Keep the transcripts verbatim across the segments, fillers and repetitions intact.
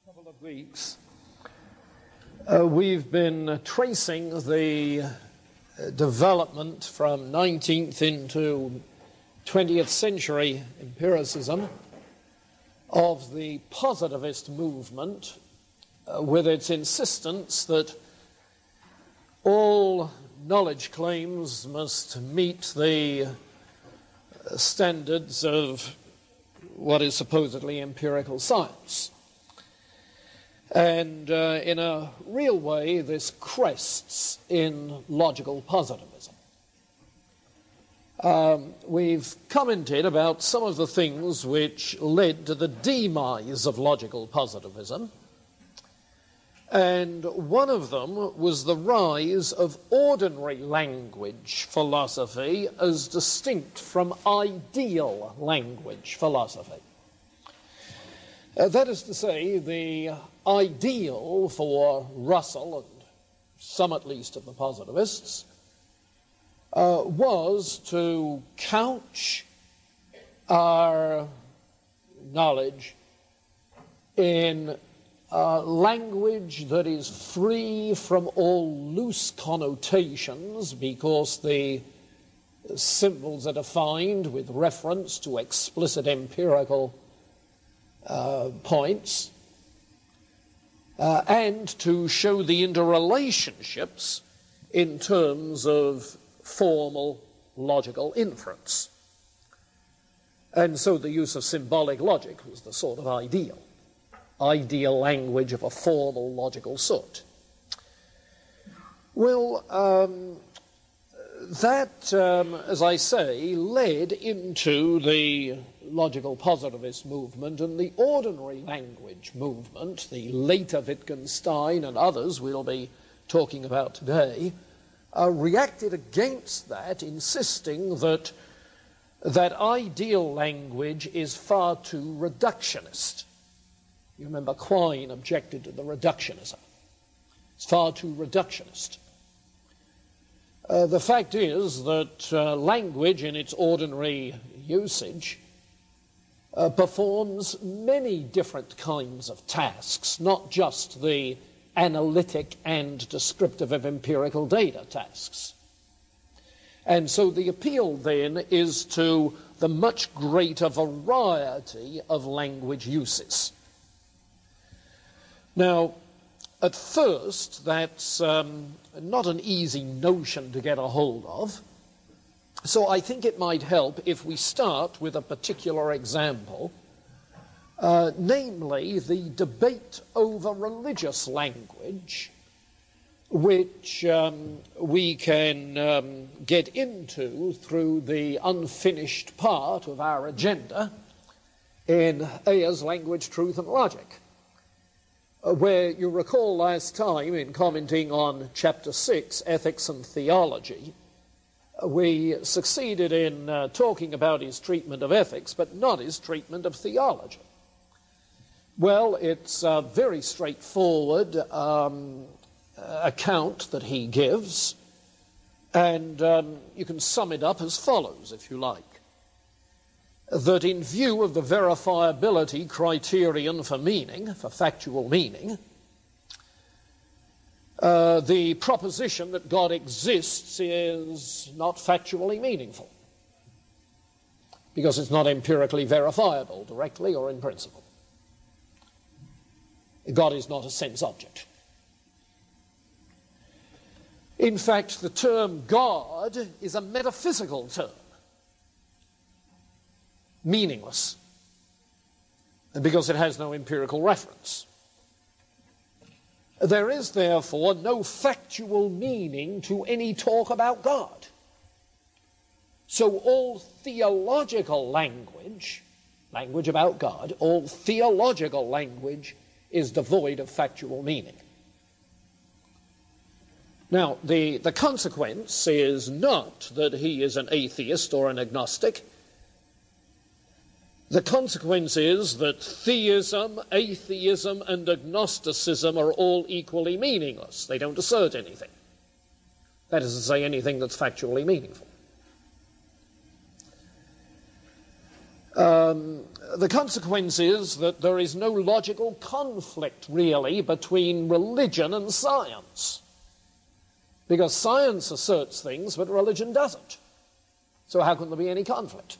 couple of weeks, uh, we've been tracing the uh, development from nineteenth into twentieth century empiricism of the positivist movement, uh, with its insistence that all knowledge claims must meet the uh, standards of what is supposedly empirical science. And uh, in a real way, this crests in logical positivism. Um, we've commented about some of the things which led to the demise of logical positivism, and one of them was the rise of ordinary language philosophy as distinct from ideal language philosophy. Uh, that is to say, the ideal for Russell, and some at least of the positivists, uh, was to couch our knowledge in uh, language that is free from all loose connotations, because the symbols are defined with reference to explicit empirical Uh, points, uh, and to show the interrelationships in terms of formal logical inference. And so the use of symbolic logic was the sort of ideal, ideal language of a formal logical sort. Well, um, that, um, as I say, led into the logical positivist movement, and the ordinary language movement, the later Wittgenstein and others we'll be talking about today, uh, reacted against that, insisting that that ideal language is far too reductionist. You remember Quine objected to the reductionism. It's far too reductionist. Uh, the fact is that uh, language in its ordinary usage uh, performs many different kinds of tasks, not just the analytic and descriptive of empirical data tasks. And so the appeal then is to the much greater variety of language uses. Now, at first, that's um, not an easy notion to get a hold of. So I think it might help if we start with a particular example, uh, namely the debate over religious language, which um, we can um, get into through the unfinished part of our agenda in Ayer's Language, Truth and Logic, where you recall last time, in commenting on Chapter six, Ethics and Theology, we succeeded in uh, talking about his treatment of ethics, but not his treatment of theology. Well, it's a very straightforward um, account that he gives, and um, you can sum it up as follows, if you like. That in view of the verifiability criterion for meaning, for factual meaning, uh, the proposition that God exists is not factually meaningful, because it's not empirically verifiable, directly or in principle. God is not a sense object. In fact, the term God is a metaphysical term, meaningless, because it has no empirical reference. There is, therefore, no factual meaning to any talk about God. So all theological language, language about God, all theological language is devoid of factual meaning. Now, the, the consequence is not that he is an atheist or an agnostic. The consequence is that theism, atheism, and agnosticism are all equally meaningless. They don't assert anything. That is to say, anything that's factually meaningful. Um, the consequence is that there is no logical conflict, really, between religion and science. Because science asserts things, but religion doesn't. So how can there be any conflict?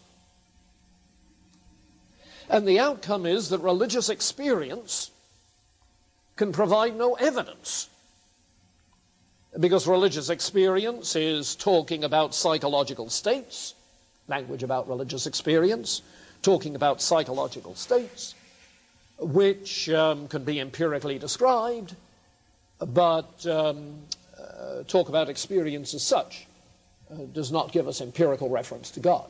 And the outcome is that religious experience can provide no evidence. Because religious experience is talking about psychological states, language about religious experience, talking about psychological states, which um, can be empirically described, but um, uh, talk about experience as such uh, does not give us empirical reference to God.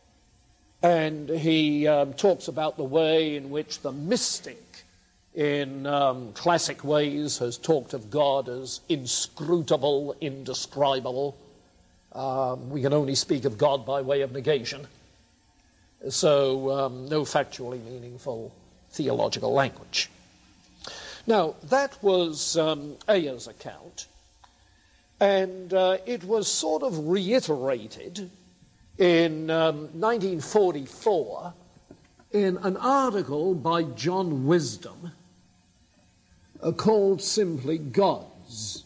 And he um, talks about the way in which the mystic, in um, classic ways, has talked of God as inscrutable, indescribable. Um, we can only speak of God by way of negation. So um, no factually meaningful theological language. Now, that was um, Ayer's account, and uh, it was sort of reiterated in um, nineteen forty-four in an article by John Wisdom uh, called simply Gods.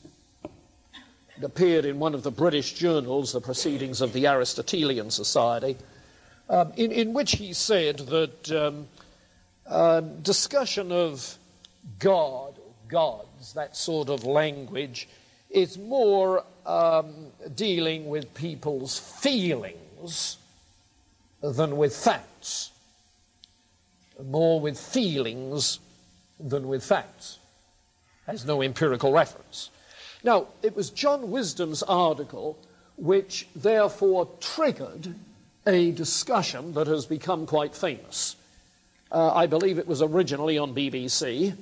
It appeared in one of the British journals, the Proceedings of the Aristotelian Society, um, in, in which he said that um, uh, discussion of God, or gods, that sort of language, is more um, dealing with people's feelings than with facts. More with feelings than with facts. Has no empirical reference. Now, it was John Wisdom's article which therefore triggered a discussion that has become quite famous. Uh, I believe it was originally on B B C,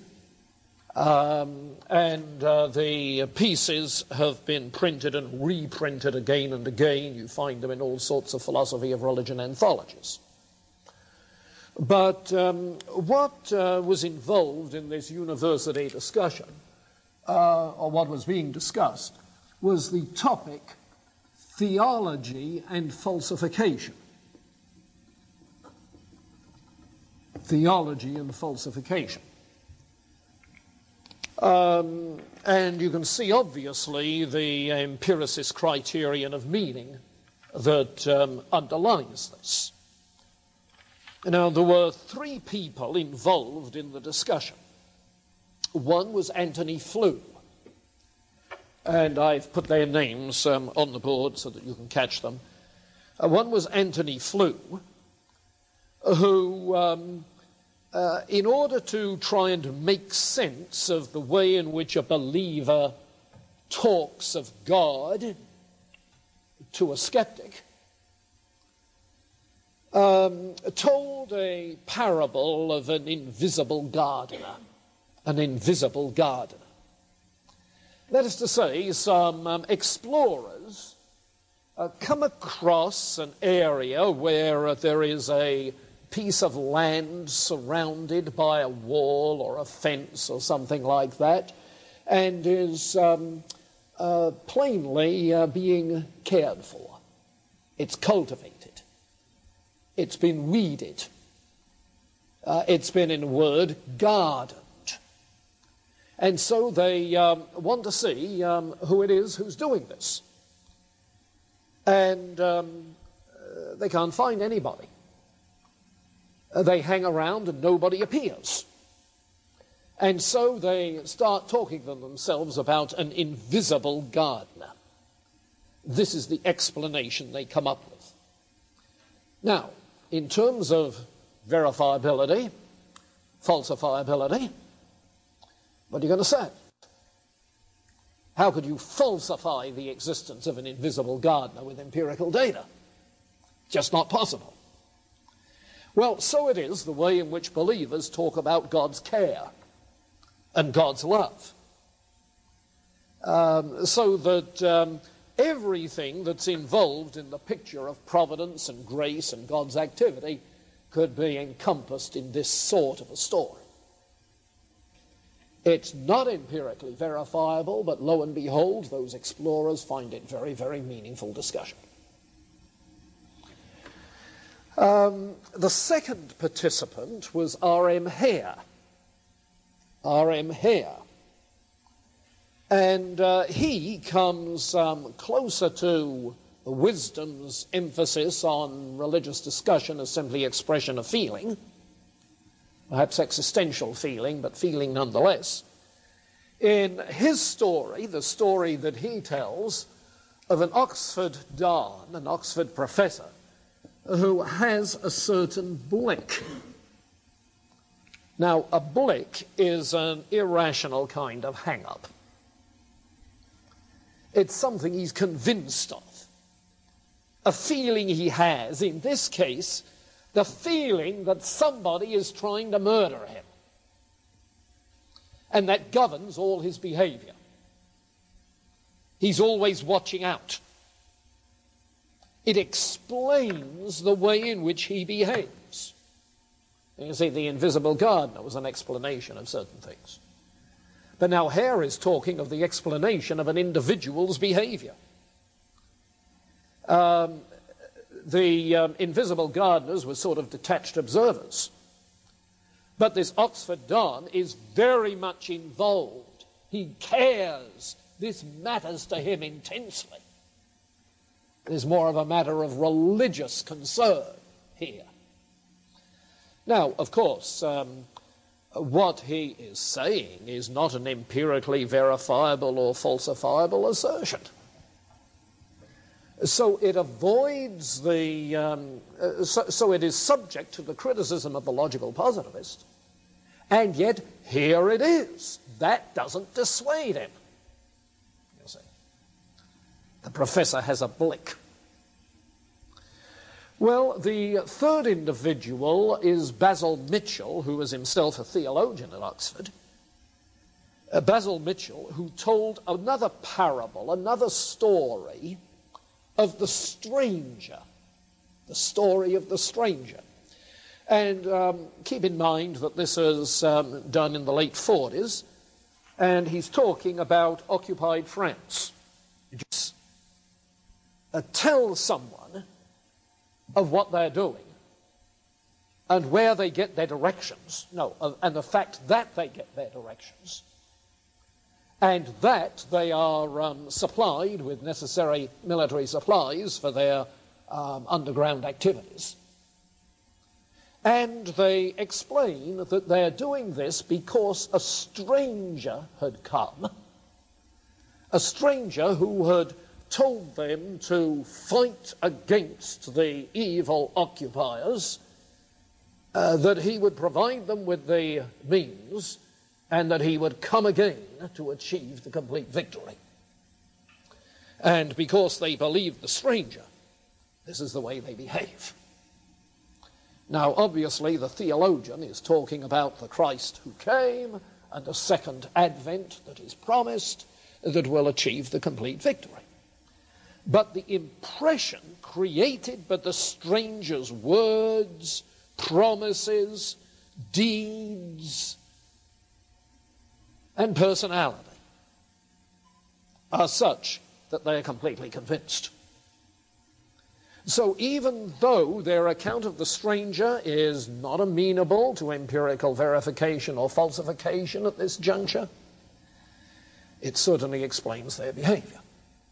um, and uh, the pieces have been printed and reprinted again and again. You find them in all sorts of philosophy of religion anthologies. But um, what uh, was involved in this university discussion, uh, or what was being discussed, was the topic theology and falsification. Theology and falsification. Um, and you can see, obviously, the empiricist criterion of meaning that um, underlies this. Now, there were three people involved in the discussion. One was Anthony Flew, and I've put their names um, on the board so that you can catch them. Uh, one was Anthony Flew, who, um, uh, in order to try and make sense of the way in which a believer talks of God to a skeptic, Um, told a parable of an invisible gardener, an invisible gardener. That is to say, some um, explorers uh, come across an area where uh, there is a piece of land surrounded by a wall or a fence or something like that, and is um, uh, plainly uh, being cared for. It's cultivated. It's been weeded. Uh, it's been, in a word, gardened. And so they um, want to see um, who it is who's doing this. And um, uh, they can't find anybody. Uh, they hang around and nobody appears. And so they start talking to themselves about an invisible gardener. This is the explanation they come up with. Now, in terms of verifiability, falsifiability, what are you going to say? How could you falsify the existence of an invisible gardener with empirical data? Just not possible. Well, so it is the way in which believers talk about God's care and God's love. Um, so that um, everything that's involved in the picture of providence and grace and God's activity could be encompassed in this sort of a story. It's not empirically verifiable, but lo and behold, those explorers find it very, very meaningful discussion. Um, the second participant was R M Hare. R M Hare. And uh, he comes um, closer to the wisdom's emphasis on religious discussion as simply expression of feeling, perhaps existential feeling, but feeling nonetheless. In his story, the story that he tells of an Oxford Don, an Oxford professor, who has a certain blick. Now, a blick is an irrational kind of hang-up. It's something he's convinced of. A feeling he has, in this case, the feeling that somebody is trying to murder him. And that governs all his behavior. He's always watching out. It explains the way in which he behaves. You see, the invisible gardener was an explanation of certain things. But now Hare is talking of the explanation of an individual's behavior. Um, the um, invisible gardeners were sort of detached observers. But this Oxford Don is very much involved. He cares. This matters to him intensely. There's more of a matter of religious concern here. Now, of course, um, what he is saying is not an empirically verifiable or falsifiable assertion. So it avoids the, um, uh, so, so it is subject to the criticism of the logical positivist, and yet here it is. That doesn't dissuade him. You see, the professor has a blick. Well, the third individual is Basil Mitchell, who was himself a theologian at Oxford. Uh, Basil Mitchell, who told another parable, another story of the stranger, the story of the stranger. And um, keep in mind that this is um, done in the late forties, and he's talking about occupied France. Just uh, tell someone of what they're doing and where they get their directions, no, uh, and the fact that they get their directions, and that they are um, supplied with necessary military supplies for their um, underground activities. And they explain that they're doing this because a stranger had come, a stranger who had told them to fight against the evil occupiers, uh, that he would provide them with the means, and that he would come again to achieve the complete victory. And because they believe the stranger, this is the way they behave. Now, obviously, the theologian is talking about the Christ who came and a second advent that is promised that will achieve the complete victory. But the impression created by the stranger's words, promises, deeds, and personality are such that they are completely convinced. So even though their account of the stranger is not amenable to empirical verification or falsification at this juncture, it certainly explains their behavior.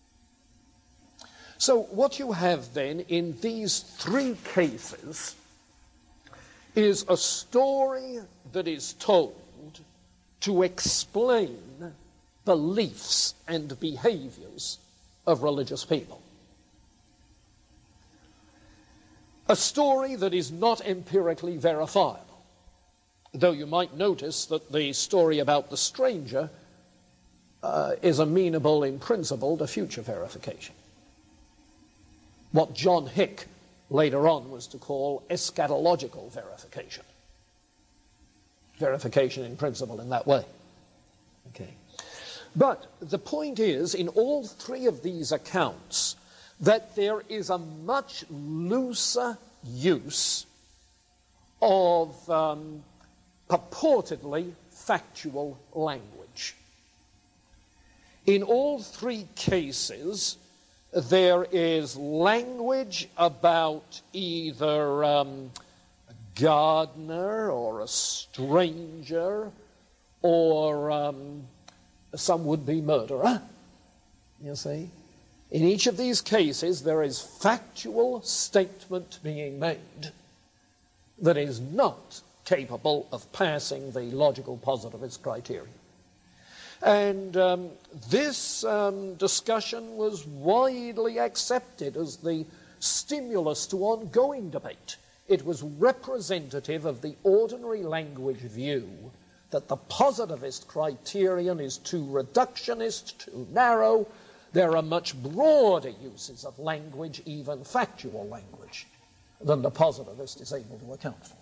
So what you have then in these three cases is a story that is told to explain beliefs and behaviors of religious people. A story that is not empirically verifiable, though you might notice that the story about the stranger uh, is amenable in principle to future verification. What John Hick later on was to call eschatological verification. Verification in principle in that way. Okay. But the point is, in all three of these accounts, that there is a much looser use of um, purportedly factual language. In all three cases, there is language about either um, a gardener or a stranger or um, some would-be murderer, you see. In each of these cases, there is factual statement being made that is not capable of passing the logical positivist criterion. And um, this um, discussion was widely accepted as the stimulus to ongoing debate. It was representative of the ordinary language view that the positivist criterion is too reductionist, too narrow. There are much broader uses of language, even factual language, than the positivist is able to account for.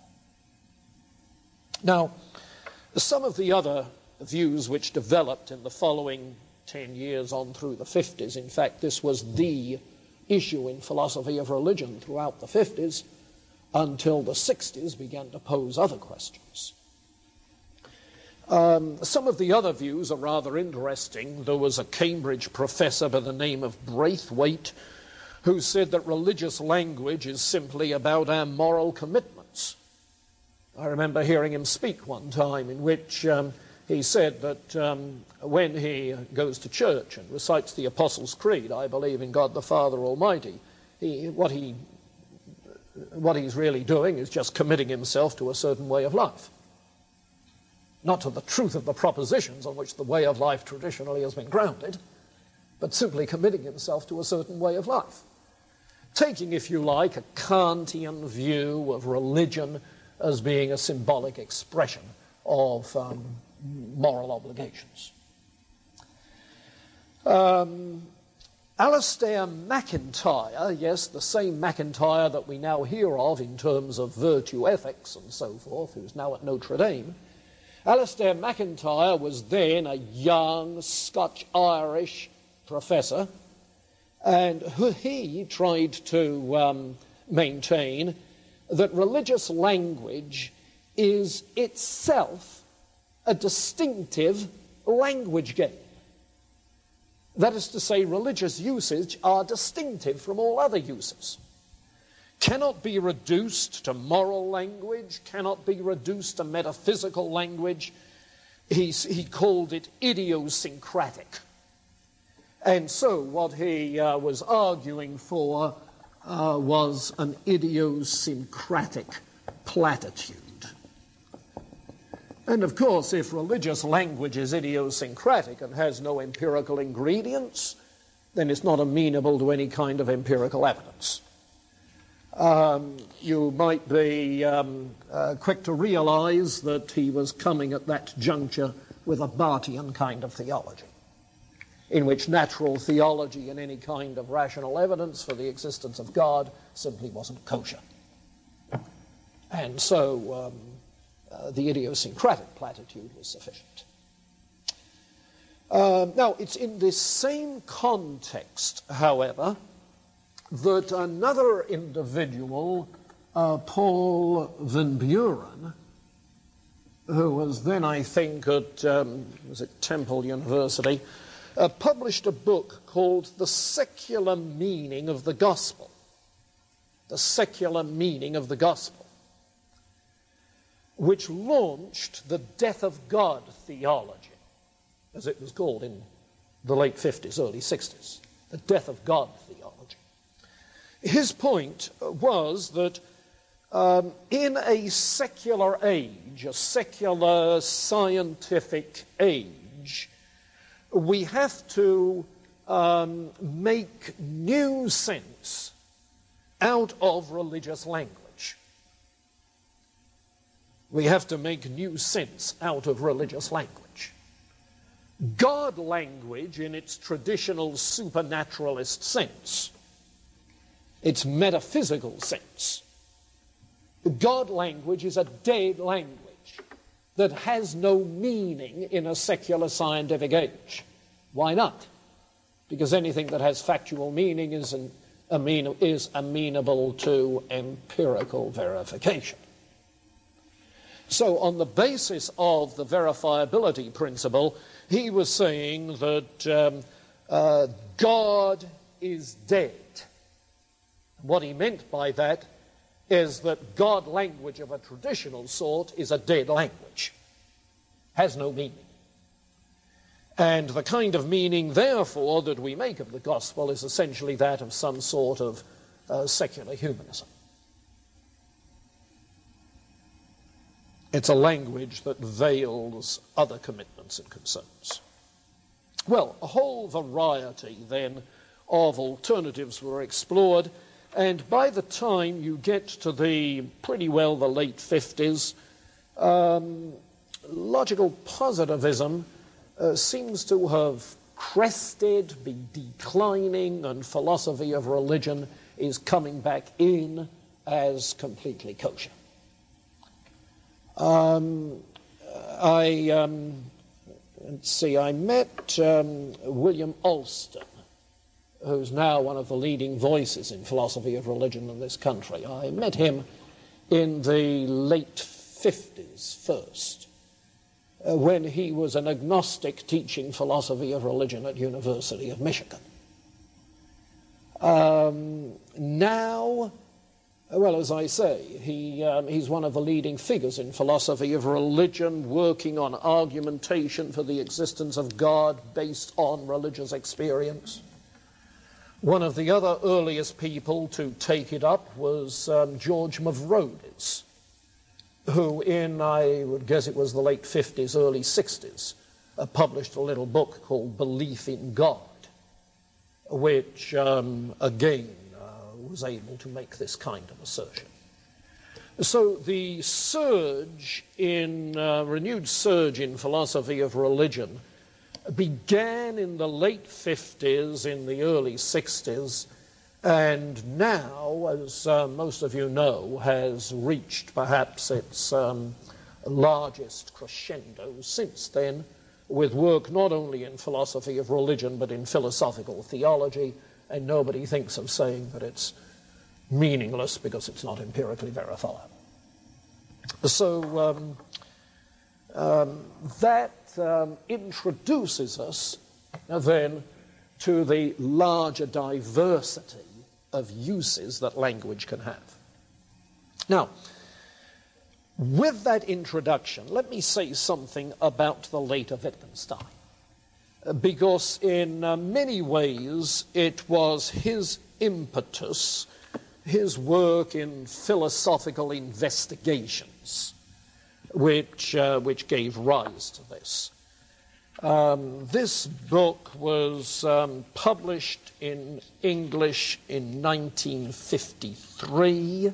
Now, some of the other views which developed in the following ten years on through the fifties, in fact, this was the issue in philosophy of religion throughout the fifties until the sixties began to pose other questions. Um, some of the other views are rather interesting. There was a Cambridge professor by the name of Braithwaite who said that religious language is simply about our moral commitments. I remember hearing him speak one time in which um, he said that um, when he goes to church and recites the Apostles' Creed, I believe in God the Father Almighty, he, what, he, what he's really doing is just committing himself to a certain way of life. Not to the truth of the propositions on which the way of life traditionally has been grounded, but simply committing himself to a certain way of life. Taking, if you like, a Kantian view of religion as being a symbolic expression of um, moral obligations. Um, Alistair MacIntyre, yes, the same MacIntyre that we now hear of in terms of virtue ethics and so forth, who's now at Notre Dame, Alistair MacIntyre was then a young Scotch-Irish professor, and he tried to um, maintain that religious language is itself a distinctive language game. That is to say, religious usage are distinctive from all other uses. Cannot be reduced to moral language, cannot be reduced to metaphysical language. He's, he called it idiosyncratic. And so what he uh, was arguing for uh, was an idiosyncratic platitude. And of course, if religious language is idiosyncratic and has no empirical ingredients, then it's not amenable to any kind of empirical evidence. Um, you might be um, uh, quick to realize that he was coming at that juncture with a Barthian kind of theology, in which natural theology and any kind of rational evidence for the existence of God simply wasn't kosher. And so um, uh, the idiosyncratic platitude was sufficient. Uh, now, it's in this same context, however, that another individual, uh, Paul Van Buren, who was then, I think, at um, was it Temple University, uh, published a book called The Secular Meaning of the Gospel. The Secular Meaning of the Gospel, which launched the death of God theology, as it was called in the late fifties, early sixties, the death of God theology. His point was that um, in a secular age, a secular scientific age, we have to um, make new sense out of religious language. We have to make new sense out of religious language. God language, in its traditional supernaturalist sense, its metaphysical sense, God language is a dead language that has no meaning in a secular scientific age. Why not? Because anything that has factual meaning is, an, amen, is amenable to empirical verification. So on the basis of the verifiability principle, he was saying that um, uh, God is dead. What he meant by that is that God language of a traditional sort is a dead language, has no meaning. And the kind of meaning, therefore, that we make of the gospel is essentially that of some sort of uh, secular humanism. It's a language that veils other commitments and concerns. Well, a whole variety, then, of alternatives were explored, and by the time you get to the, pretty well, the late fifties, um, logical positivism uh, seems to have crested, be declining, and philosophy of religion is coming back in as completely kosher. Um, I, um, let's see, I met um, William Alston, who's now one of the leading voices in philosophy of religion in this country. I met him in the late fifties first, uh, when he was an agnostic teaching philosophy of religion at University of Michigan. Um, now, well, as I say, he, um, he's one of the leading figures in philosophy of religion, working on argumentation for the existence of God based on religious experience. One of the other earliest people to take it up was um, George Mavrodis, who in, I would guess it was the late fifties, early sixties, uh, published a little book called Belief in God, which, um, again, uh, was able to make this kind of assertion. So the surge in, uh, renewed surge in philosophy of religion began in the late fifties, in the early sixties, and now, as uh, most of you know, has reached perhaps its um, largest crescendo since then, with work not only in philosophy of religion but in philosophical theology, and nobody thinks of saying that it's meaningless because it's not empirically verifiable. So um, um, that um, introduces us uh, then to the larger diversity of uses that language can have. Now, with that introduction, let me say something about the later Wittgenstein, because in uh, many ways it was his impetus, his work in philosophical investigations, which, uh, which gave rise to this. Um, this book was um, published in English in nineteen fifty-three.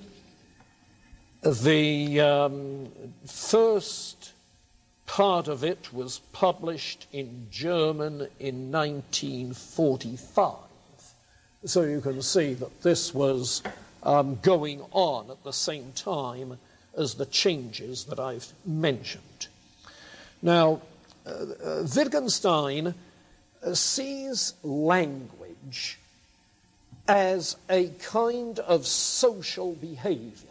The um, first part of it was published in German in nineteen forty-five. So you can see that this was um, going on at the same time as the changes that I've mentioned. Now, uh, uh, Wittgenstein uh, sees language as a kind of social behavior.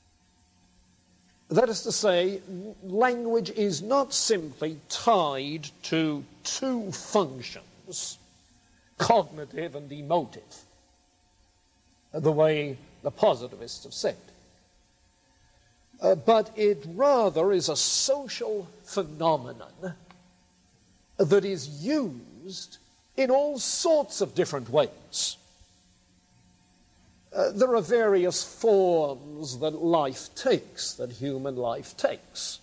That is to say, language is not simply tied to two functions, cognitive and emotive, the way the positivists have said. Uh, but it rather is a social phenomenon that is used in all sorts of different ways. Uh, there are various forms that life takes, that human life takes.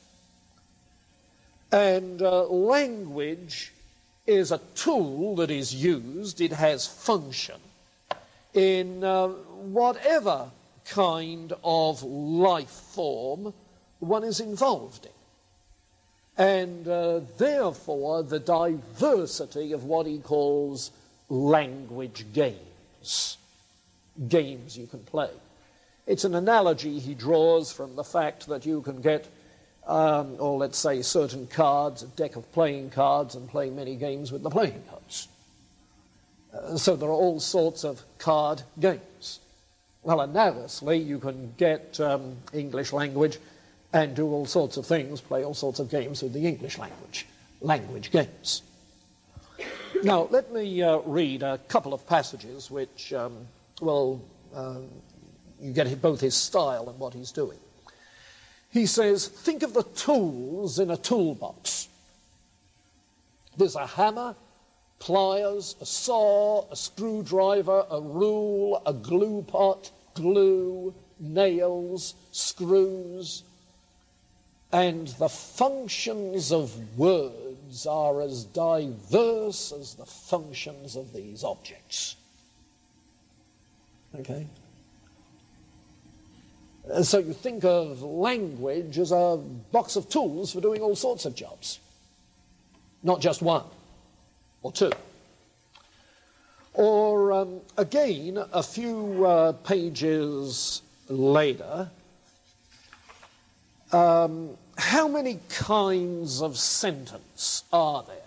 And uh, language is a tool that is used, it has function, in uh, whatever kind of life form one is involved in. And uh, therefore, the diversity of what he calls language games. Games you can play. It's an analogy he draws from the fact that you can get, um, or let's say certain cards, a deck of playing cards, and play many games with the playing cards. Uh, so there are all sorts of card games. Well, analogously, you can get um, English language and do all sorts of things, play all sorts of games with the English language, language games. Now, let me uh, read a couple of passages which, um, well, uh, you get both his style and what he's doing. He says, think of the tools in a toolbox. There's a hammer, pliers, a saw, a screwdriver, a rule, a glue pot, glue, nails, screws, and the functions of words are as diverse as the functions of these objects. Okay? And so you think of language as a box of tools for doing all sorts of jobs, not just one or two. Or um, again, a few uh, pages later, um, how many kinds of sentence are there?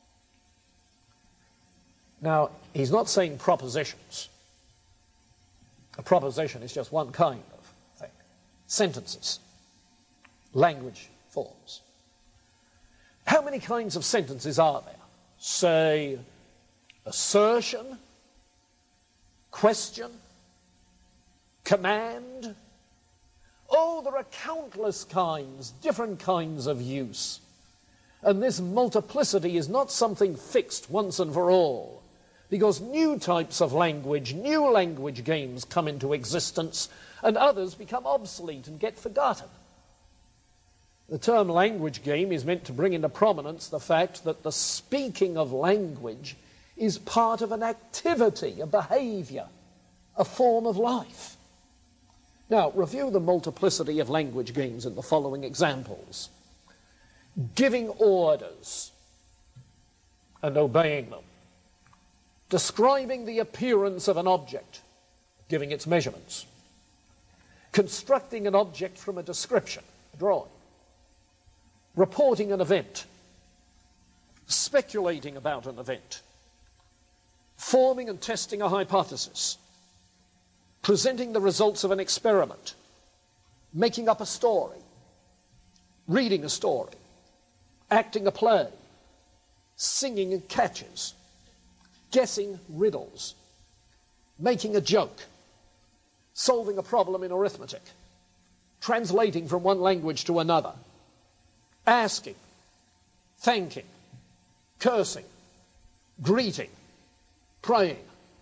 Now, he's not saying propositions. A proposition is just one kind of thing. Sentences, language forms. How many kinds of sentences are there? Say, assertion, question, command. Oh, there are countless kinds, different kinds of use. And this multiplicity is not something fixed once and for all, because new types of language, new language games come into existence, and others become obsolete and get forgotten. The term language game is meant to bring into prominence the fact that the speaking of language is part of an activity, a behavior, a form of life. Now, review the multiplicity of language games in the following examples. Giving orders and obeying them. Describing the appearance of an object, giving its measurements. Constructing an object from a description, a drawing. Reporting an event. Speculating about an event. Forming and testing a hypothesis. Presenting the results of an experiment. Making up a story. Reading a story. Acting a play. Singing catches. Guessing riddles. Making a joke. Solving a problem in arithmetic. Translating from one language to another. Asking. Thanking. Cursing. Greeting. Praying.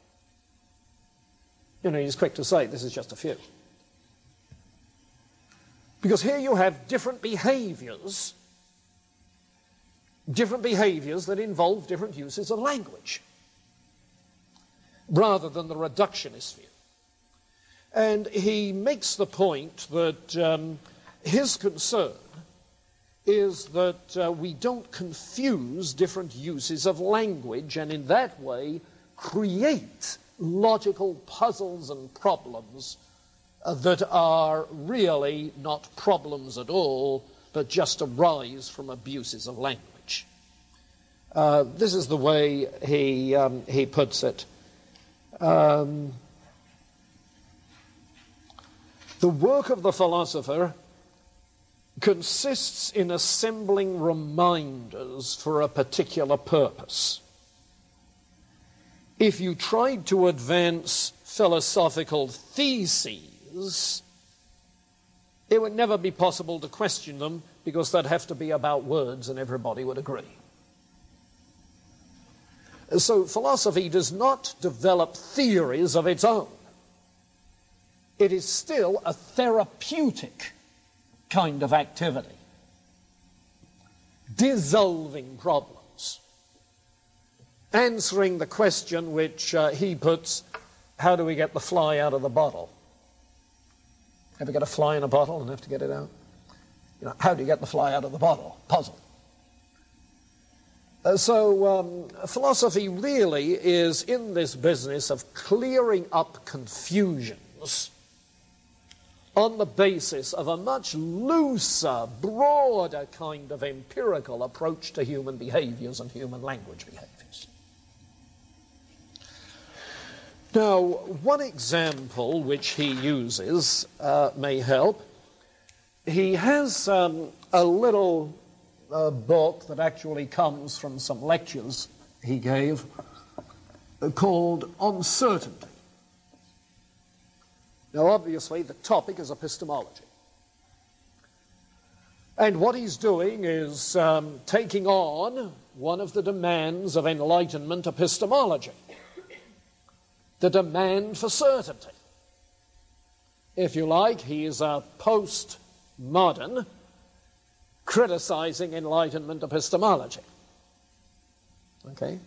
You know, he's quick to say this is just a few. Because here you have different behaviors, different behaviors that involve different uses of language, rather than the reductionist view. And he makes the point that um, his concern is that uh, we don't confuse different uses of language and in that way create logical puzzles and problems uh, that are really not problems at all, but just arise from abuses of language. Uh, this is the way he, um, he puts it. Um, the work of the philosopher consists in assembling reminders for a particular purpose. If you tried to advance philosophical theses, it would never be possible to question them because they'd have to be about words and everybody would agree. So philosophy does not develop theories of its own. It is still a therapeutic kind of activity, dissolving problems, answering the question which uh, he puts, how do we get the fly out of the bottle? Ever get a fly in a bottle and have to get it out? You know, how do you get the fly out of the bottle? Puzzle. Uh, so um, philosophy really is in this business of clearing up confusions on the basis of a much looser, broader kind of empirical approach to human behaviors and human language behaviors. Now, one example which he uses uh, may help. He has um, a little uh, book that actually comes from some lectures he gave uh, called Uncertainty. Now, obviously, the topic is epistemology. And what he's doing is um, taking on one of the demands of Enlightenment epistemology, the demand for certainty. If you like, he is a postmodern criticizing Enlightenment epistemology. Okay?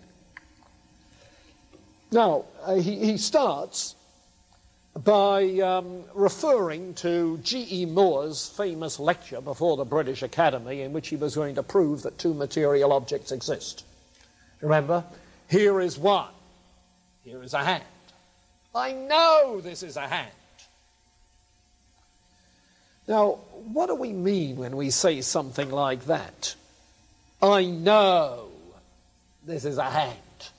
Now, uh, he, he starts by um, referring to G E Moore's famous lecture before the British Academy in which he was going to prove that two material objects exist. Remember, here is one. Here is a hand. I know this is a hand. Now, what do we mean when we say something like that? I know this is a hand.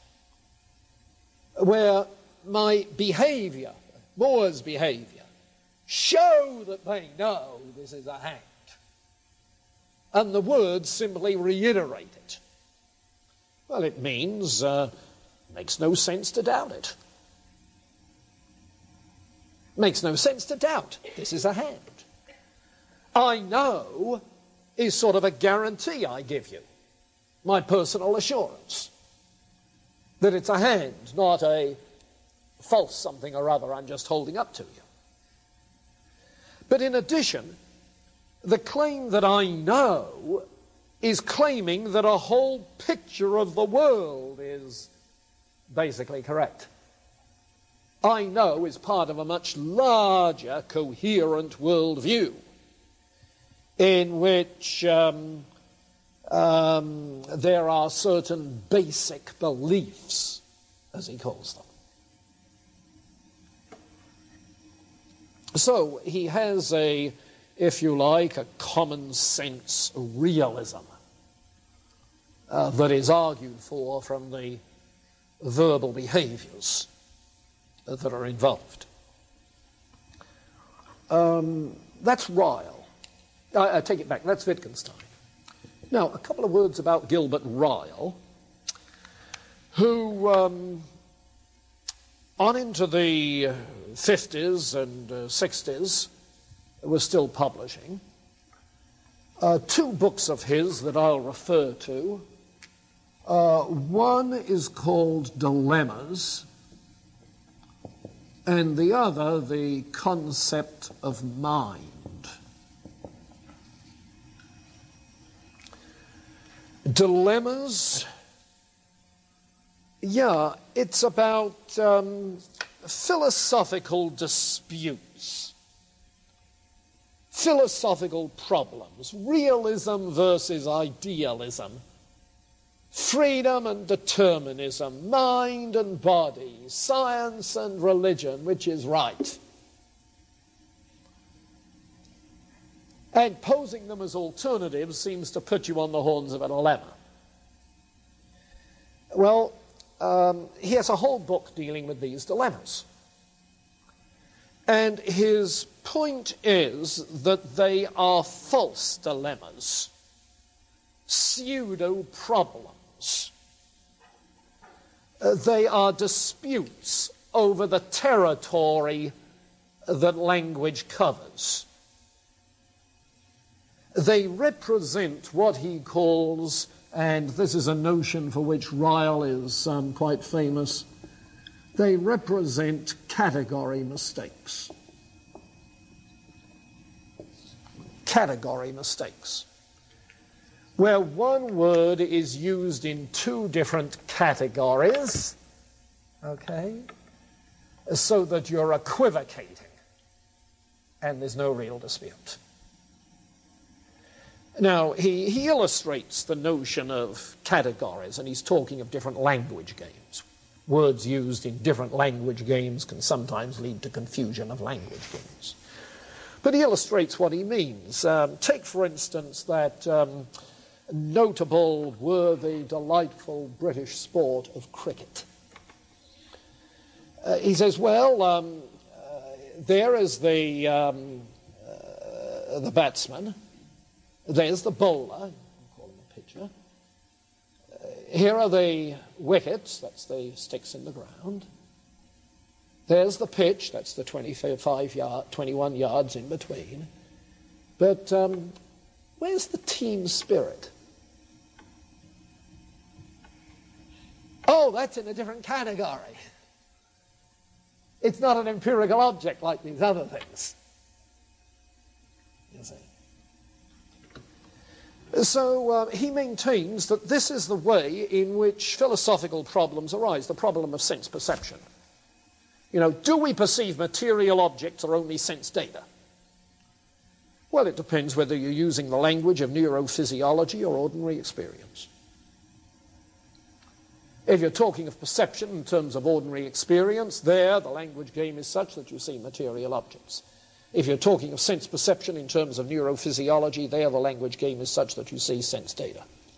Where my behavior, Moore's behavior, show that they know this is a hand. And the words simply reiterate it. Well, it means, uh, makes no sense to doubt it. Makes no sense to doubt this is a hand. I know is sort of a guarantee I give you, my personal assurance, that it's a hand, not a false something or other I'm just holding up to you. But in addition, the claim that I know is claiming that a whole picture of the world is basically correct. I know is part of a much larger, coherent worldview in which um, um, there are certain basic beliefs, as he calls them. So he has a, if you like, a common sense realism uh, that is argued for from the verbal behaviors that are involved. Um, that's Ryle. I, I take it back, that's Wittgenstein. Now, a couple of words about Gilbert Ryle, who um, on into the fifties and uh, sixties was still publishing. Uh, two books of his that I'll refer to. Uh, one is called Dilemmas, and the other, The Concept of Mind. Dilemmas, yeah, it's about um, philosophical disputes, philosophical problems, realism versus idealism, freedom and determinism, mind and body, science and religion, which is right. And posing them as alternatives seems to put you on the horns of a dilemma. Well, um, he has a whole book dealing with these dilemmas. And his point is that they are false dilemmas, pseudo-problems. Uh, they are disputes over the territory that language covers. They represent what he calls, and this is a notion for which Ryle is um, quite famous, they represent category mistakes. Category mistakes. Where one word is used in two different categories, okay, so that you're equivocating, and there's no real dispute. Now, he, he illustrates the notion of categories, and he's talking of different language games. Words used in different language games can sometimes lead to confusion of language games. But he illustrates what he means. Um, take, for instance, that um, notable, worthy, delightful British sport of cricket. Uh, he says, well, um, uh, there is the, um, uh, the batsman. There's the bowler, you can call him a pitcher. Uh, here are the wickets, that's the sticks in the ground. There's the pitch, that's the twenty-five yard, twenty-one yards in between. But um, where's the team spirit? Oh, that's in a different category. It's not an empirical object like these other things. You see. So uh, he maintains that this is the way in which philosophical problems arise, the problem of sense perception. You know, do we perceive material objects or only sense data? Well, it depends whether you're using the language of neurophysiology or ordinary experience. If you're talking of perception in terms of ordinary experience, there the language game is such that you see material objects. If you're talking of sense perception in terms of neurophysiology, there the language game is such that you see sense data.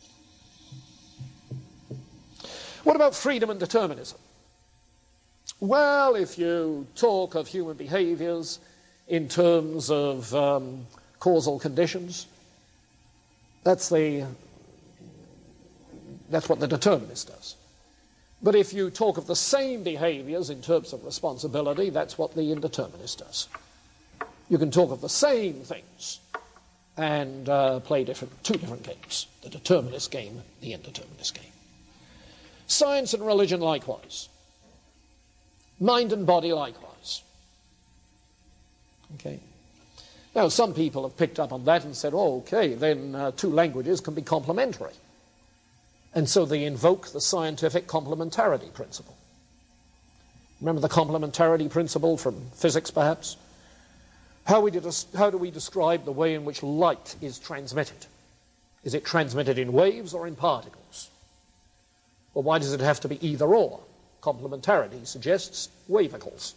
What about freedom and determinism? Well, if you talk of human behaviors in terms of um, causal conditions, that's the that's what the determinist does. But if you talk of the same behaviors in terms of responsibility, that's what the indeterminist does. You can talk of the same things and uh, play different, two different games, the determinist game, the indeterminist game. Science and religion likewise. Mind and body likewise. Okay. Now, some people have picked up on that and said, oh, okay, then uh, two languages can be complementary. And so they invoke the scientific complementarity principle. Remember the complementarity principle from physics, perhaps? How, we did, how do we describe the way in which light is transmitted? Is it transmitted in waves or in particles? Well, why does it have to be either or? Complementarity suggests wavicles.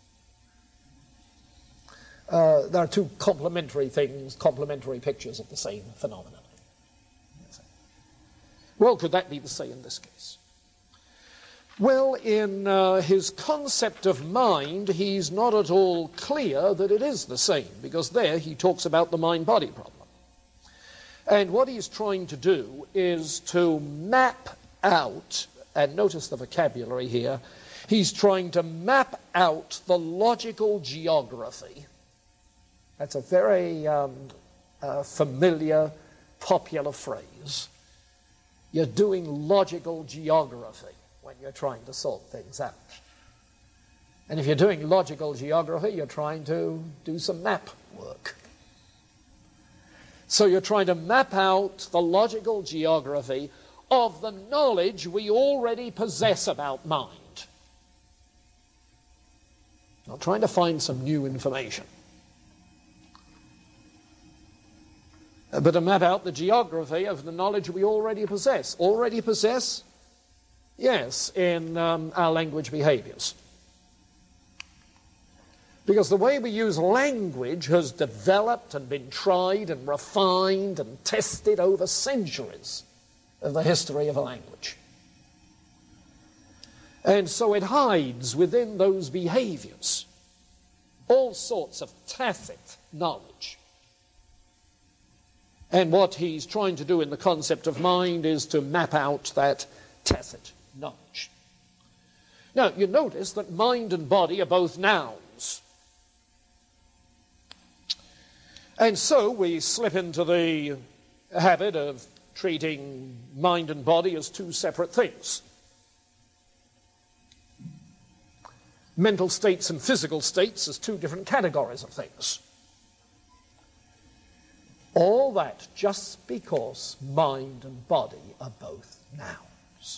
Uh, there are two complementary things, complementary pictures of the same phenomenon. Well, could that be the same in this case? Well, in uh, his concept of mind, he's not at all clear that it is the same, because there he talks about the mind-body problem. And what he's trying to do is to map out, and notice the vocabulary here, he's trying to map out the logical geography. That's a very um, uh, familiar, popular phrase. You're doing logical geography when you're trying to sort things out. And if you're doing logical geography, you're trying to do some map work. So you're trying to map out the logical geography of the knowledge we already possess about mind. Not trying to find some new information. But to map out the geography of the knowledge we already possess. Already possess? Yes, in um, our language behaviors. Because the way we use language has developed and been tried and refined and tested over centuries of the history of a language. And so it hides within those behaviors all sorts of tacit knowledge. And what he's trying to do in the concept of mind is to map out that tacit knowledge. Now, you notice that mind and body are both nouns. And so we slip into the habit of treating mind and body as two separate things. Mental states and physical states as two different categories of things. All that just because mind and body are both nouns.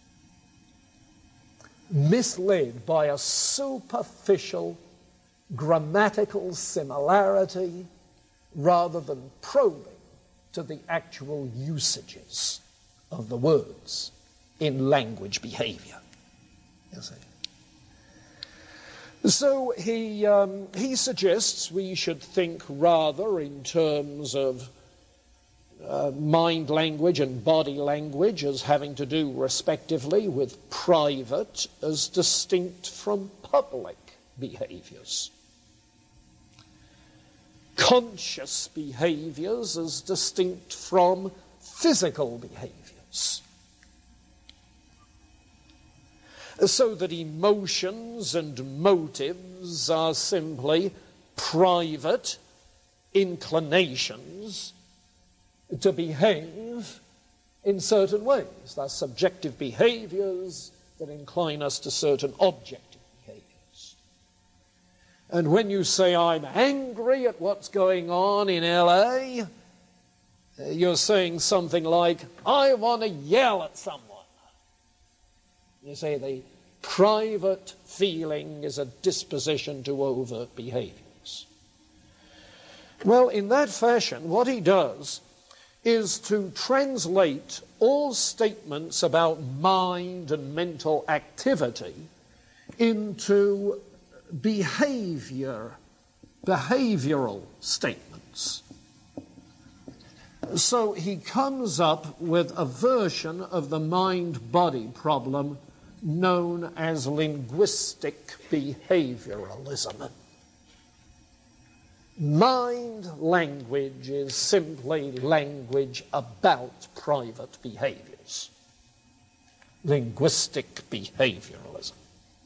Misled by a superficial grammatical similarity rather than probing to the actual usages of the words in language behavior. You see? So he, um, he suggests we should think rather in terms of uh, mind language and body language as having to do respectively with private as distinct from public behaviors. Conscious behaviors as distinct from physical behaviors. so that emotions and motives are simply private inclinations to behave in certain ways. They're subjective behaviors that incline us to certain objective behaviors. And when you say, I'm angry at what's going on in L A, you're saying something like, I want to yell at someone. You say the private feeling is a disposition to overt behaviors. Well, in that fashion, what he does is to translate all statements about mind and mental activity into behavior, behavioral statements. So he comes up with a version of the mind-body problem known as linguistic behavioralism. Mind language is simply language about private behaviors. Linguistic behavioralism.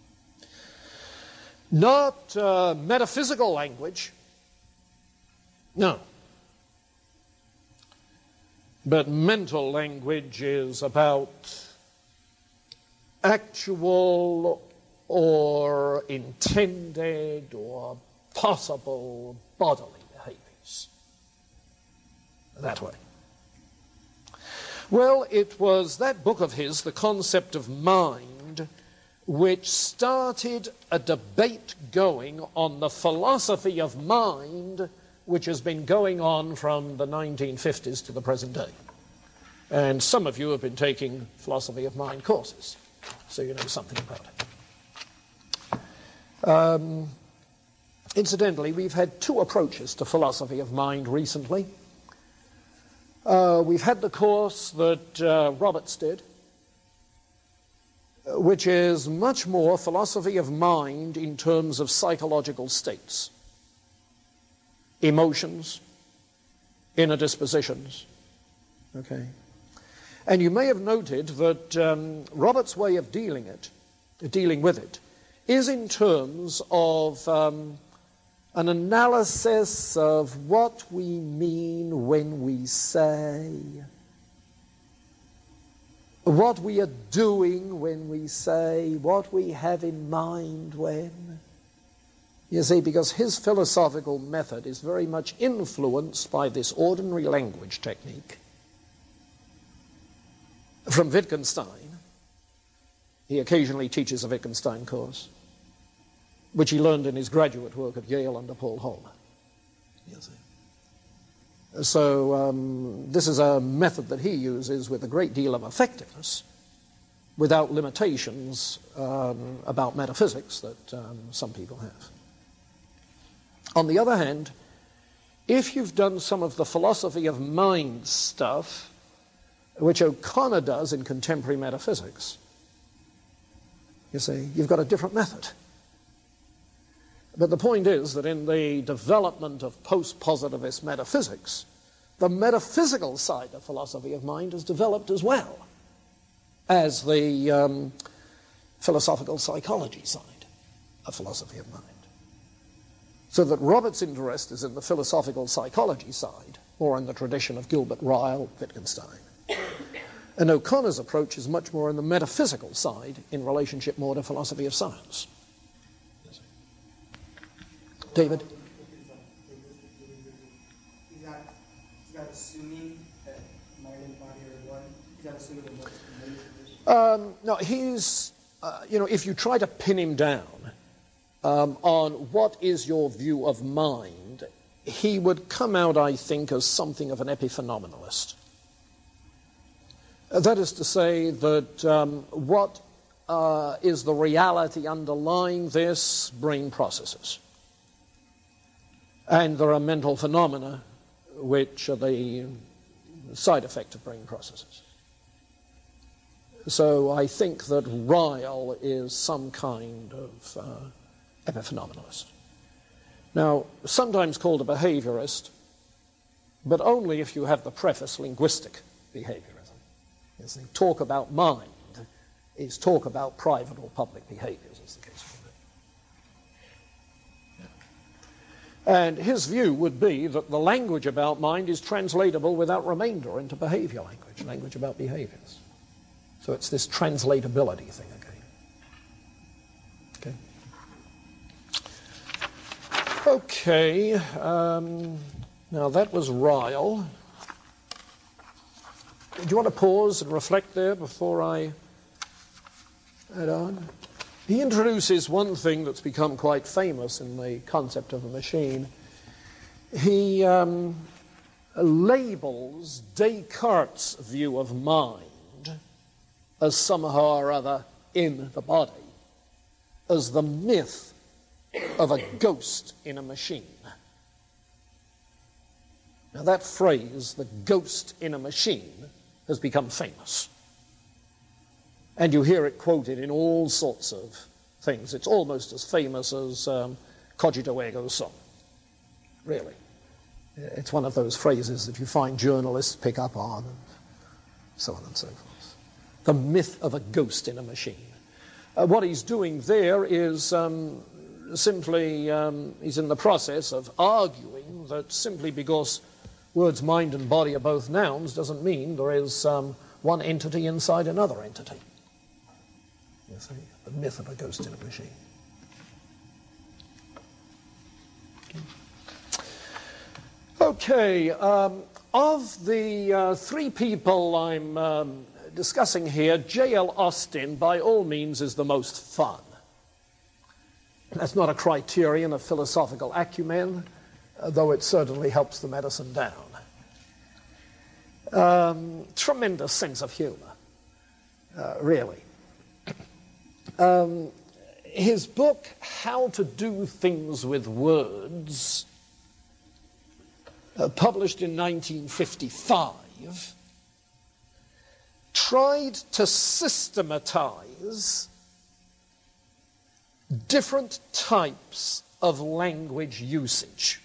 Not uh, metaphysical language. No. But mental language is about actual or intended or possible bodily behaviors. That way. Well, it was that book of his, The Concept of Mind, which started a debate going on the philosophy of mind, which has been going on from the nineteen fifties to the present day. And some of you have been taking philosophy of mind courses, so you know something about it. Um, incidentally, we've had two approaches to philosophy of mind recently. Uh, we've had the course that uh, Roberts did, which is much more philosophy of mind in terms of psychological states, emotions, inner dispositions. Okay. And you may have noted that um, Roberts' way of dealing it, dealing with it, is in terms of um, an analysis of what we mean when we say, what we are doing when we say, what we have in mind when. You see, because his philosophical method is very much influenced by this ordinary language technique. From Wittgenstein, he occasionally teaches a Wittgenstein course, which he learned in his graduate work at Yale under Paul Holmer. You see. So um, this is a method that he uses with a great deal of effectiveness, without limitations um, about metaphysics that um, some people have. On the other hand, if you've done some of the philosophy of mind stuff, which O'Connor does in contemporary metaphysics, you see, you've got a different method. But the point is that in the development of post-positivist metaphysics, the metaphysical side of philosophy of mind has developed as well as the um, philosophical psychology side of philosophy of mind. So that Roberts' interest is in the philosophical psychology side, or in the tradition of Gilbert Ryle, Wittgenstein. And O'Connor's approach is much more in the metaphysical side in relationship more to philosophy of science. David? Is that, is that assuming that mind and body are one? Is that assuming that most Um, no, he's, uh, you know, if you try to pin him down um, on what is your view of mind, he would come out, I think, as something of an epiphenomenalist. That is to say that um, what uh, is the reality underlying this? Brain processes. And there are mental phenomena which are the side effect of brain processes. So I think that Ryle is some kind of uh, epiphenomenalist. Now, sometimes called a behaviorist, but only if you have the preface linguistic behaviorism. As they talk about mind is talk about private or public behaviors, as the case may be. And his view would be that the language about mind is translatable without remainder into behavior language, language about behaviors. So it's this translatability thing again. Okay. Okay. Um, now that was Ryle. Do you want to pause and reflect there before I add on? He introduces one thing that's become quite famous in the concept of a machine. He um, labels Descartes' view of mind as somehow or other in the body, as the myth of a ghost in a machine. Now that phrase, the ghost in a machine, has become famous. And you hear it quoted in all sorts of things. It's almost as famous as um, cogito ergo sum, really. It's one of those phrases that you find journalists pick up on, and so on and so forth. The myth of a ghost in a machine. Uh, what he's doing there is um, simply, um, he's in the process of arguing that simply because words mind and body are both nouns doesn't mean there is um, one entity inside another entity. You see, the myth of a ghost in a machine. Okay, um, of the uh, three people I'm um, discussing here, J L Austin, by all means, is the most fun. That's not a criterion of philosophical acumen, uh, though it certainly helps the medicine down. Um, tremendous sense of humor, uh, really. Um, his book, How to Do Things with Words, uh, published in nineteen fifty-five, tried to systematize different types of language usage.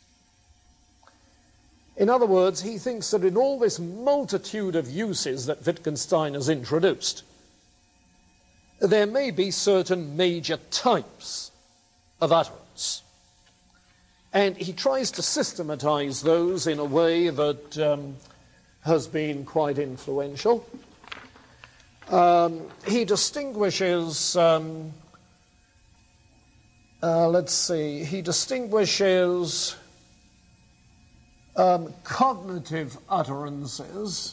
In other words, he thinks that in all this multitude of uses that Wittgenstein has introduced, there may be certain major types of utterance. And he tries to systematize those in a way that um, has been quite influential. Um, he distinguishes, um, uh, let's see, he distinguishes um, cognitive utterances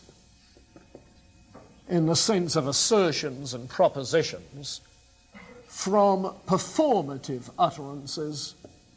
in the sense of assertions and propositions from performative utterances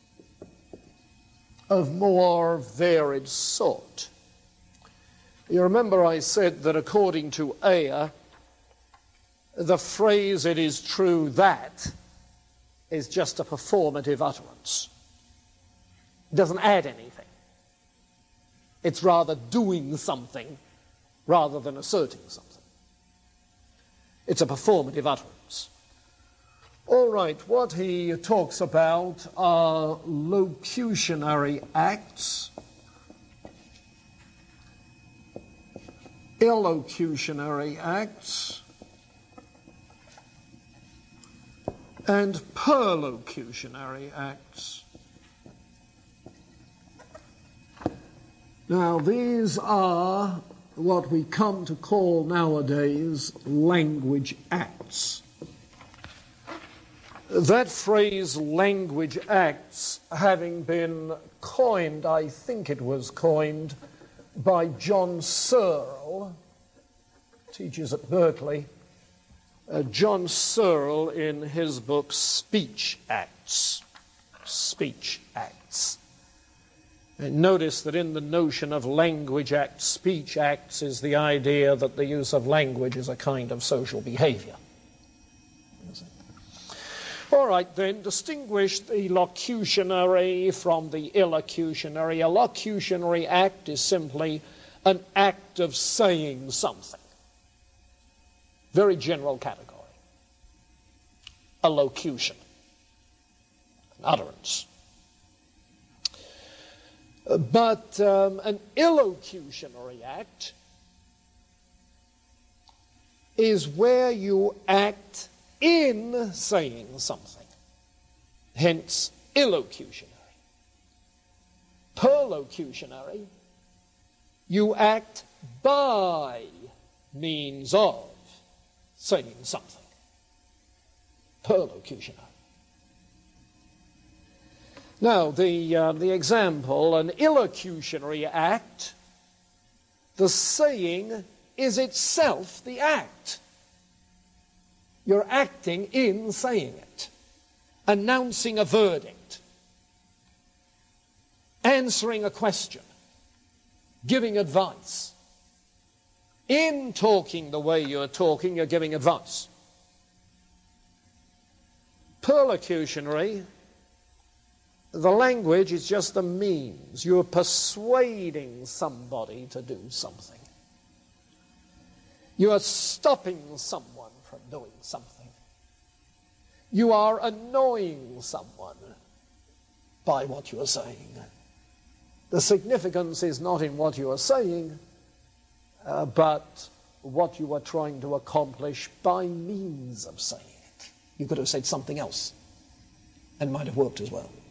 of more varied sort. You remember I said that according to Ayer, the phrase "it is true that" is just a performative utterance. It doesn't add anything. It's rather doing something rather than asserting something. It's a performative utterance. All right, what he talks about are locutionary acts, illocutionary acts, and perlocutionary acts. Now, these are what we come to call nowadays language acts. That phrase, language acts, having been coined, I think it was coined, by John Searle, teaches at Berkeley, uh, John Searle in his book Speech Acts. Speech Acts. And notice that in the notion of language acts, speech acts is the idea that the use of language is a kind of social behavior. All right, then, distinguish the locutionary from the illocutionary. A locutionary act is simply an act of saying something. Very general category. A locution, an utterance. But um, an illocutionary act is where you act in saying something, hence illocutionary. Perlocutionary, you act by means of saying something. Perlocutionary. Now, the, uh, the example, an illocutionary act, the saying is itself the act. You're acting in saying it, announcing a verdict, answering a question, giving advice. In talking the way you're talking, you're giving advice. Perlocutionary, the language is just the means. You're persuading somebody to do something. You are stopping someone from doing something. You are annoying someone by what you are saying. The significance is not in what you are saying, uh, but what you are trying to accomplish by means of saying it. You could have said something else, and might have worked as well.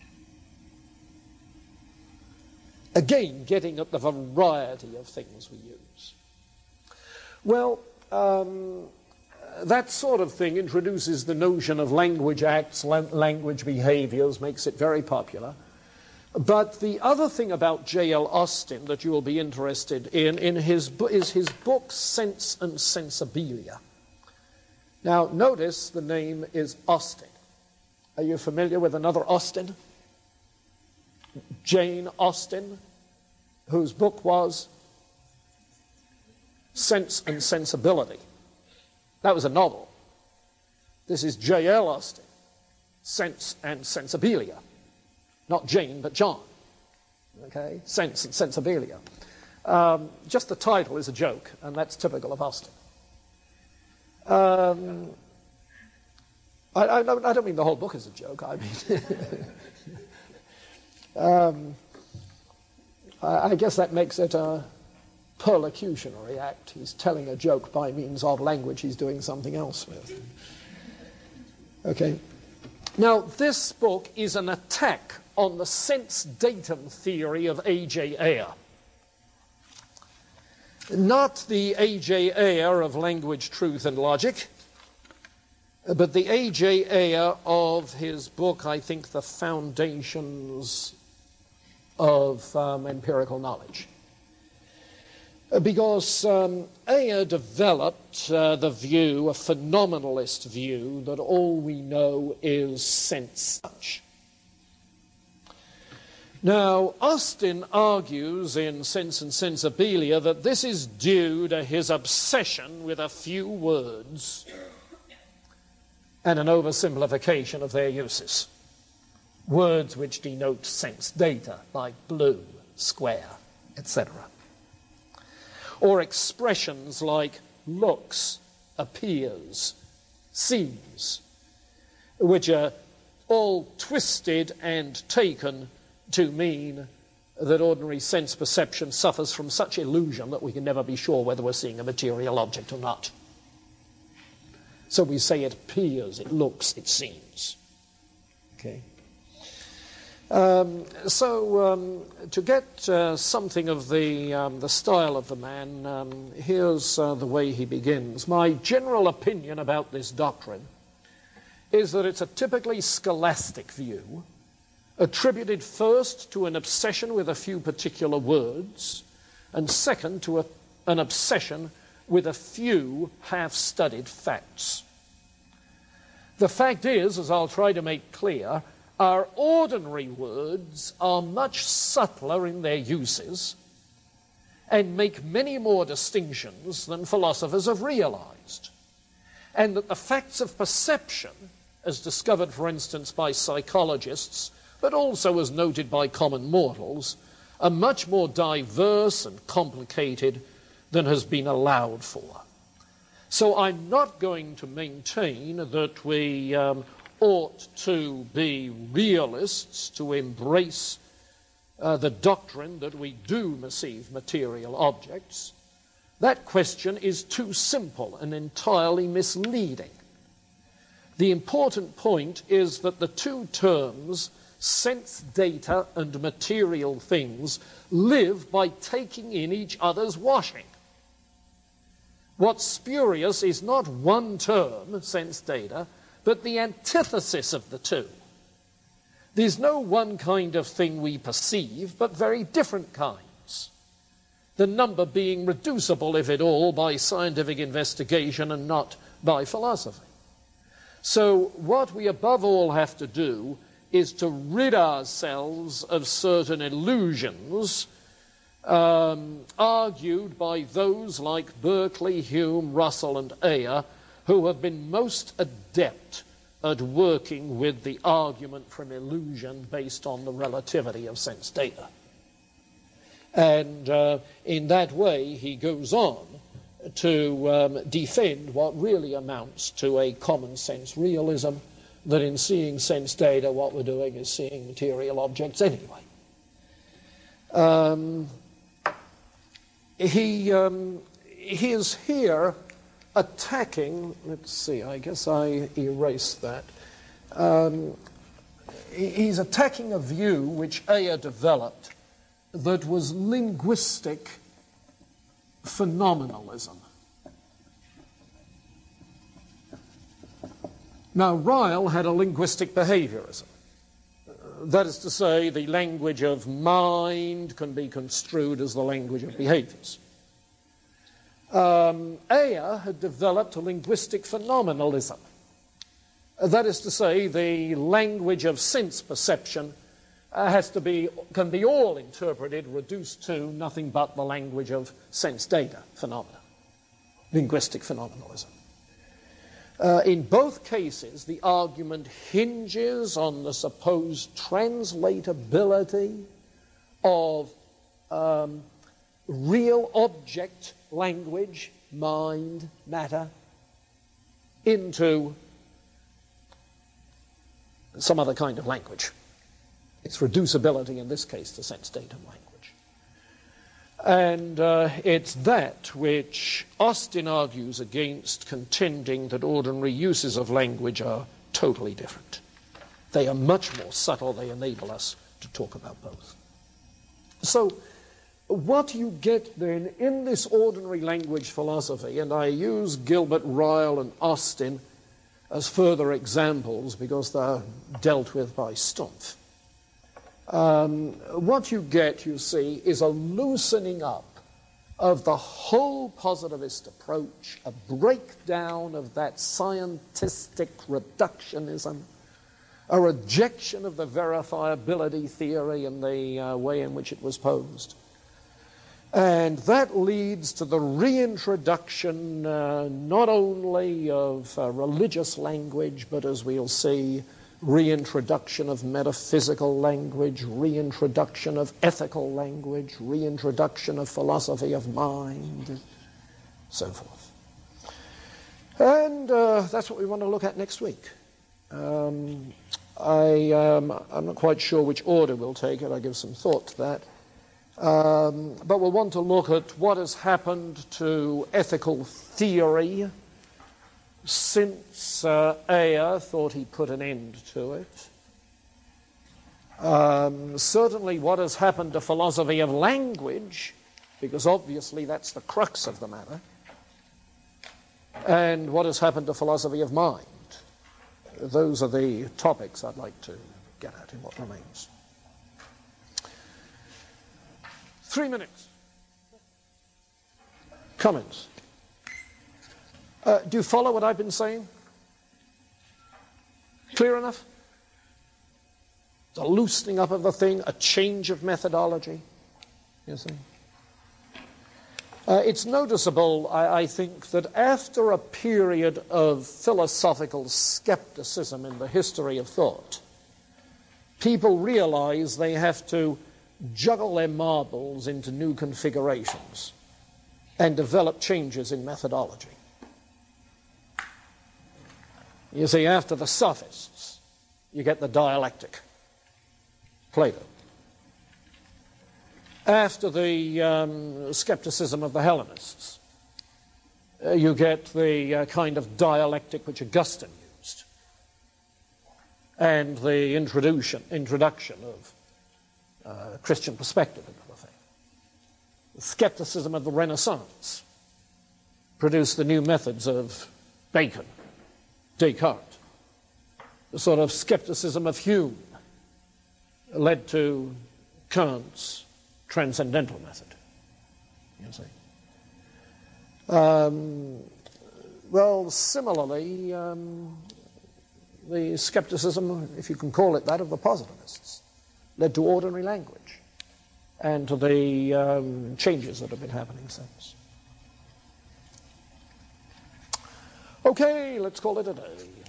Again, getting at the variety of things we use. Well, um, that sort of thing introduces the notion of language acts, language behaviors, makes it very popular. But the other thing about J L Austin that you will be interested in, in his is his book Sense and Sensibilia. Now, notice the name is Austin. Are you familiar with another Austin? Jane Austen, whose book was Sense and Sensibility. That was a novel. This is J L Austin, Sense and Sensibilia. Not Jane, but John. Okay? Sense and Sensibilia. Um, just the title is a joke, and that's typical of Austin. Um, I, I, I don't mean the whole book is a joke. I mean... Um, I guess that makes it a perlocutionary act. He's telling a joke by means of language he's doing something else with. Okay. Now, this book is an attack on the sense-datum theory of A J Ayer. Not the A J Ayer of language, truth, and logic, but the A J Ayer of his book, I think, The Foundations of um, Empirical Knowledge. Because um, Ayer developed uh, the view, a phenomenalist view, that all we know is sense such. Now, Austin argues in Sense and Sensibilia that this is due to his obsession with a few words and an oversimplification of their uses. Words which denote sense data, like blue, square, et cetera. Or expressions like looks, appears, seems, which are all twisted and taken to mean that ordinary sense perception suffers from such illusion that we can never be sure whether we're seeing a material object or not. So we say it appears, it looks, it seems. Okay? Um, so um, to get uh, something of the, um, the style of the man, um, here's uh, the way he begins. My general opinion about this doctrine is that it's a typically scholastic view, attributed first to an obsession with a few particular words, and second to a, an obsession with a few half-studied facts. The fact is, as I'll try to make clear, our ordinary words are much subtler in their uses and make many more distinctions than philosophers have realized. And that the facts of perception, as discovered, for instance, by psychologists, but also as noted by common mortals, are much more diverse and complicated than has been allowed for. So I'm not going to maintain that we um, ought to be realists, to embrace uh, the doctrine that we do perceive material objects, That question is too simple and entirely misleading. The important point is that the two terms, sense data and material things, live by taking in each other's washing. What's spurious is not one term, sense data, but the antithesis of the two. There's no one kind of thing we perceive, but very different kinds. The number being reducible, if at all, by scientific investigation and not by philosophy. So what we above all have to do is to rid ourselves of certain illusions um, argued by those like Berkeley, Hume, Russell and Ayer, who have been most adept at working with the argument from illusion based on the relativity of sense data. And uh, in that way, he goes on to um, defend what really amounts to a common sense realism, that in seeing sense data, what we're doing is seeing material objects anyway. Um, he, um, he is here attacking, let's see, I guess I erased that. Um, he's attacking a view which Ayer developed that was linguistic phenomenalism. Now, Ryle had a linguistic behaviorism. That is to say, the language of mind can be construed as the language of behaviors. Um, Ayer had developed a linguistic phenomenalism. That is to say, the language of sense perception uh, has to be, can be all interpreted, reduced to nothing but the language of sense data phenomena, linguistic phenomenalism. Uh, in both cases, the argument hinges on the supposed translatability of um, real object language, mind, matter, into some other kind of language. Its reducibility, in this case, to sense data language. And uh, it's that which Austin argues against, contending that ordinary uses of language are totally different. They are much more subtle. They enable us to talk about both. So what you get then in this ordinary language philosophy, and I use Gilbert Ryle and Austin as further examples because they're dealt with by Stumpf. Um, what you get, you see, is a loosening up of the whole positivist approach, a breakdown of that scientistic reductionism, a rejection of the verifiability theory and the uh, way in which it was posed. And that leads to the reintroduction uh, not only of uh, religious language, but as we'll see, reintroduction of metaphysical language, reintroduction of ethical language, reintroduction of philosophy of mind, so forth. And uh, that's what we want to look at next week. Um, I, um, I'm not quite sure which order we'll take it. I'll give some thought to that. Um, but we'll want to look at what has happened to ethical theory since uh, Ayer thought he put an end to it. Um, certainly what has happened to philosophy of language, because obviously that's the crux of the matter, and what has happened to philosophy of mind. Those are the topics I'd like to get at in what remains. Three minutes. Comments? Uh, do you follow what I've been saying? Clear enough? It's a loosening up of the thing, a change of methodology. You see? Uh, it's noticeable, I, I think, that after a period of philosophical skepticism in the history of thought, people realize they have to juggle their marbles into new configurations and develop changes in methodology. You see, after the sophists, you get the dialectic, Plato. After the um, skepticism of the Hellenists, uh, you get the uh, kind of dialectic which Augustine used, and the introduction, introduction of uh, Christian perspective into the thing. The skepticism of the Renaissance produced the new methods of Bacon, Descartes. The sort of skepticism of Hume led to Kant's transcendental method, you see. Um, well, similarly, um, the skepticism, if you can call it that, of the positivists led to ordinary language and to the um, changes that have been happening since. Okay, let's call it a day.